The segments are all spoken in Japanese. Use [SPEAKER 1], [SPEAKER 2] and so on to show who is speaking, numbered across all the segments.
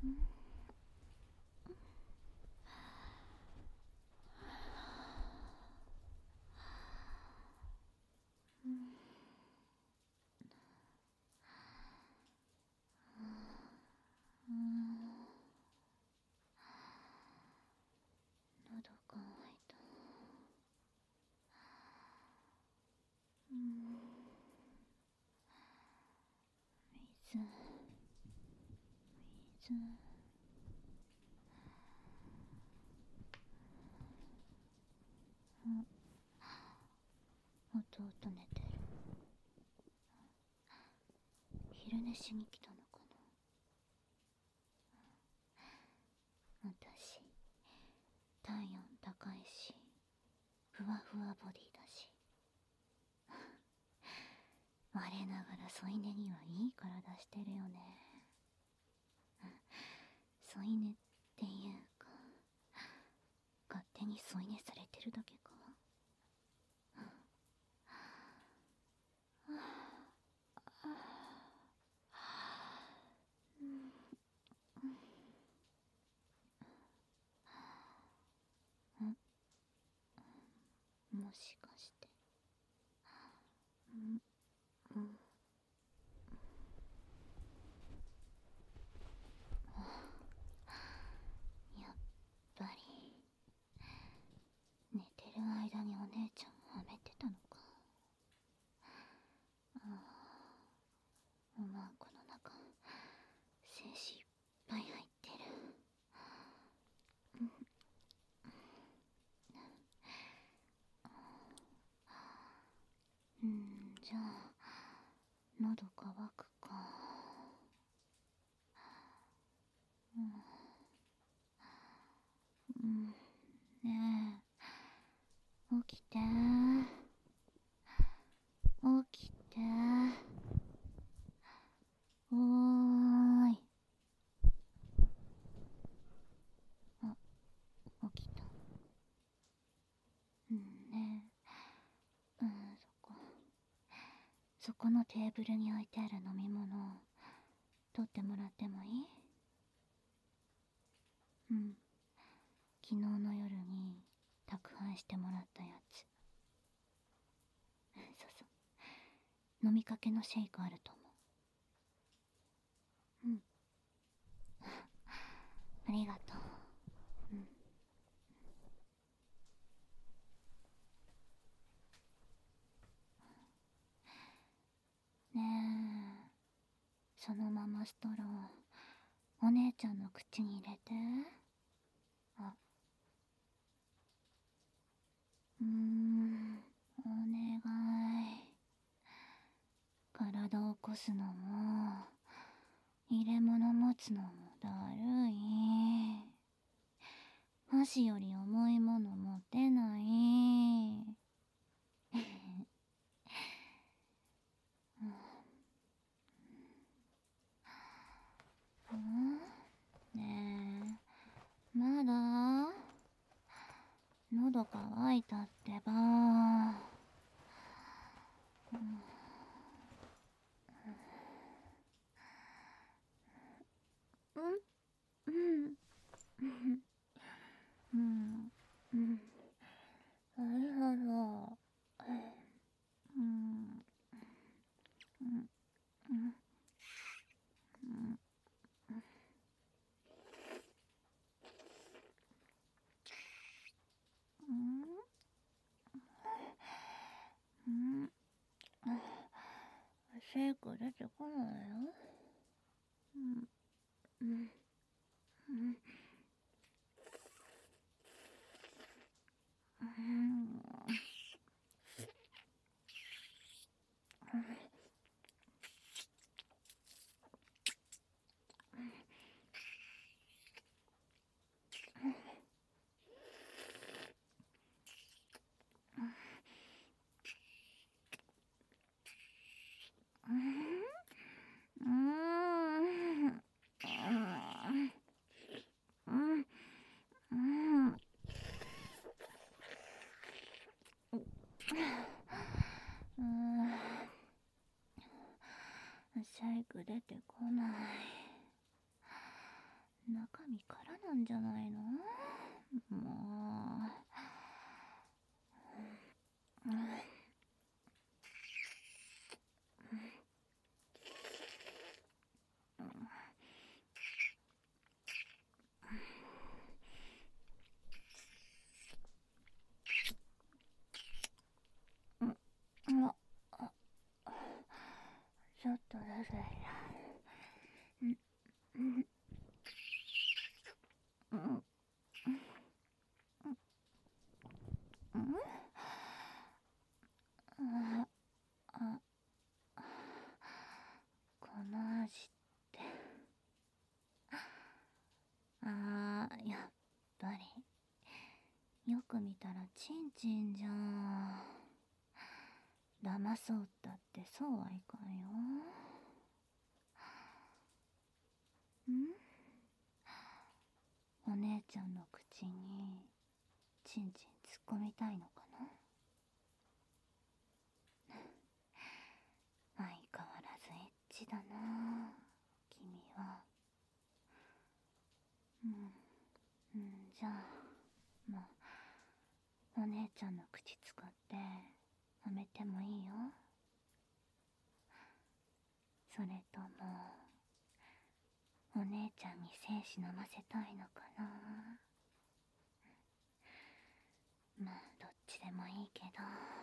[SPEAKER 1] 喉乾いた。水。弟寝てる。昼寝しに来たのかな。私体温高いしふわふわボディだし我ながら添い寝にはいい体してるよね。添い寝っていうか勝手に添い寝されてるだけか。もしかしてやっぱり寝てる間にお姉ちゃんはめてたのか。おまんこの中精子いっぱい入ってる。じゃあ喉乾くか。ねえ起きて起きて。おーい。あ、起きた。ねえ、そこのテーブルに置いてある飲み物取ってもらってもいい？昨日の夜に宅配してもらったやつ。そう飲みかけのシェイクあると思う。ありがとう。ねえ、そのままストローお姉ちゃんの口に入れて。お願い。体を起こすのも入れ物持つのもだるい。箸より重いもの持てない。ねえ、まだ喉乾いたってば。ありがとう。シェイク出てこないよ。シェイク出てこない。 中身空なんじゃないの？もう。ちょっとださいな。この味って。やっぱり。よく見たらチンチンじゃん。騙そうったってそうはいかんよ。お姉ちゃんの口にチンチン突っ込みたいのかな？相変わらずエッチだな君は。じゃあまあお姉ちゃんの口使って舐めてもいいよ。それともお姉ちゃんに精子飲ませたいのかな？まあどっちでもいいけど。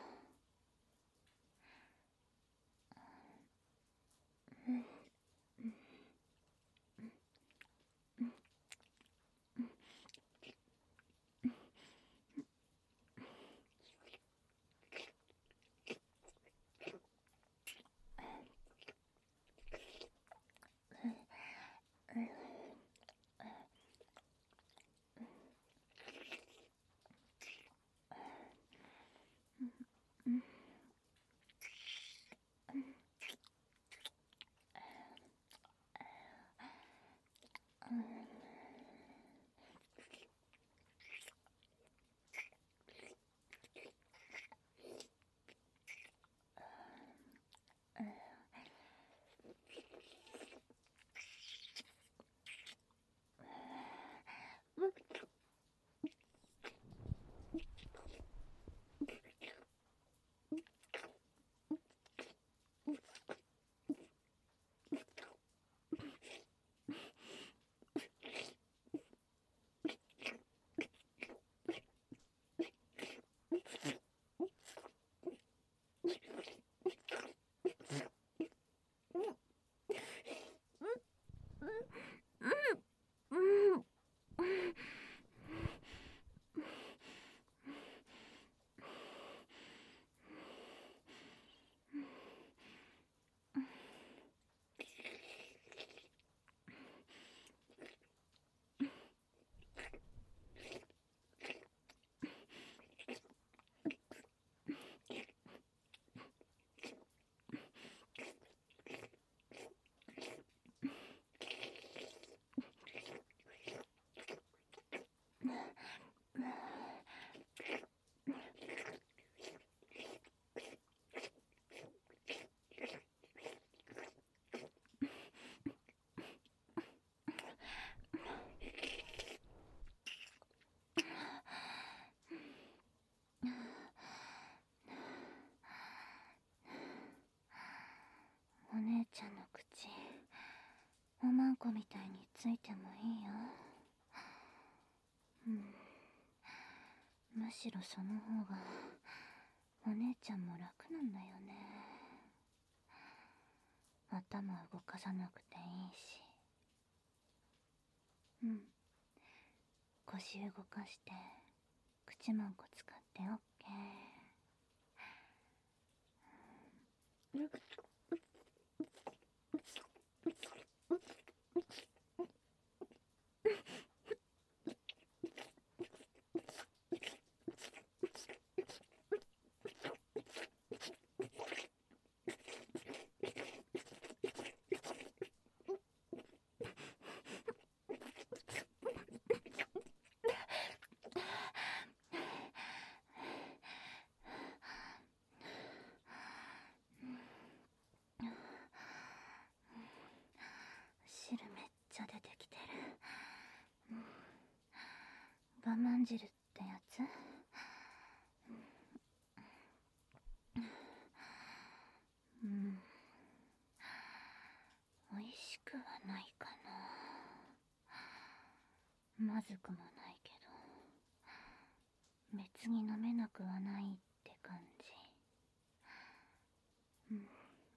[SPEAKER 1] お姉ちゃんの口おまんこみたいについてもいいよ。むしろその方がお姉ちゃんも楽なんだよね。頭動かさなくていいし。腰動かして口まんこ使ってオッケー。 ばまんじるってやつ？うん、美味しくはないかな。まずくもないけど、別に飲めなくはないって感じ。うん。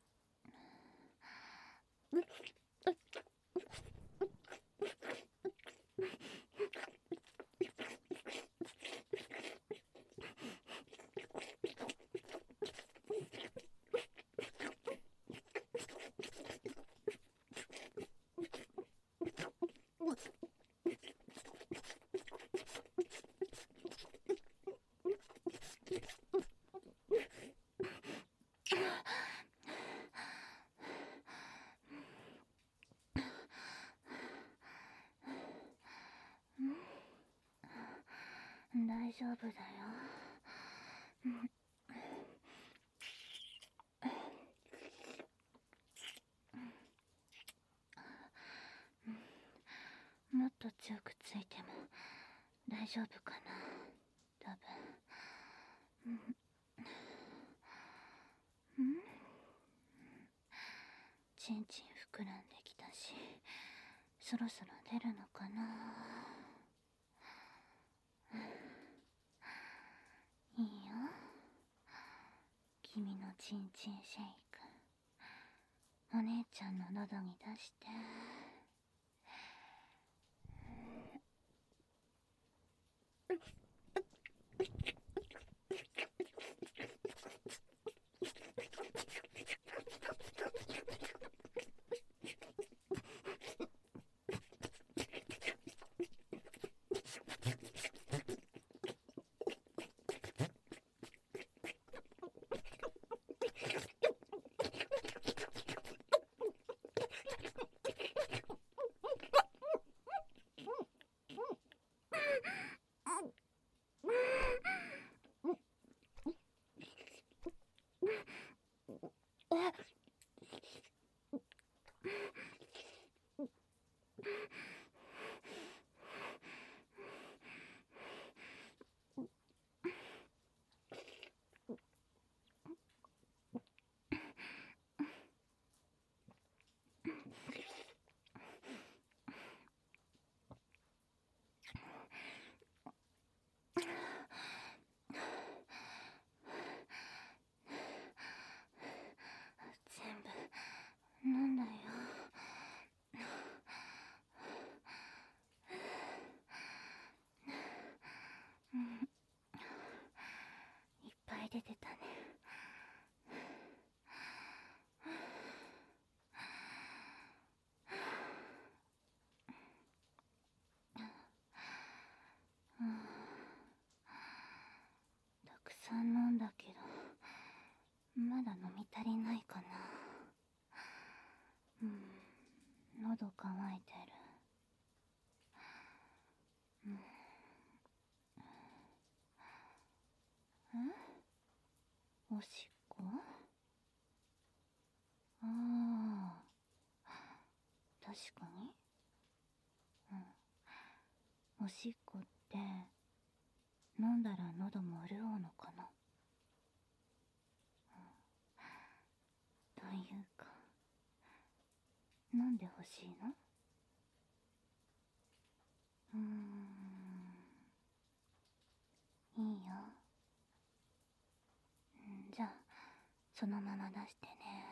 [SPEAKER 1] 大丈夫だよ。もっと強くついても大丈夫かな、多分。ちんちん膨らんできたし、そろそろ出るのかな。いいよ、君のちんちんシェイク、お姉ちゃんの喉に出して。全部飲んだよ。いっぱい出てたね。たくさん飲んだけど、まだ飲み足りないかな。喉乾いてる。おしっこ？ああ、確かに。おしっこって飲んだら喉も潤うのかな。というか、飲んでほしいの？いいよ。じゃあそのまま出してね。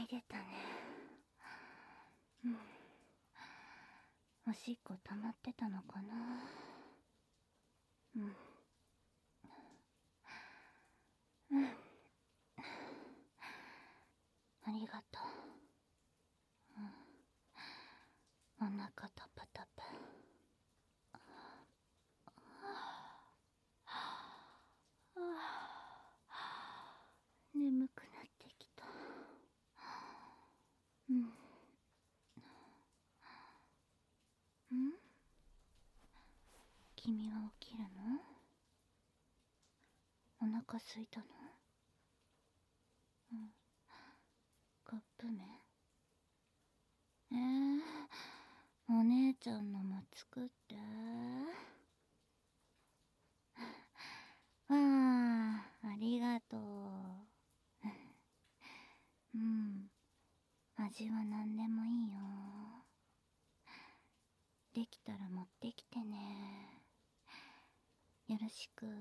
[SPEAKER 1] いでたね。うん。おしっこ溜まってたのかな。うん。うん。ありがとう。うん。お腹タプタプ。眠くなってきた。うん。君は起きるの？お腹すいたの？うん。カップ麺？お姉ちゃんのも作って。わあ、ありがとう。うん。味は何でもいいよ。できたら持ってきてね。よろしく。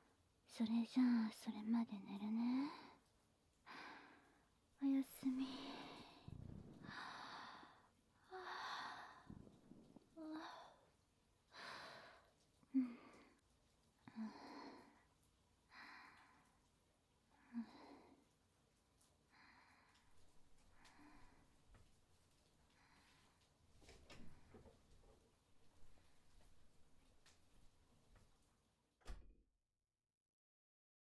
[SPEAKER 1] それじゃあ、それまで寝るね。おやすみ。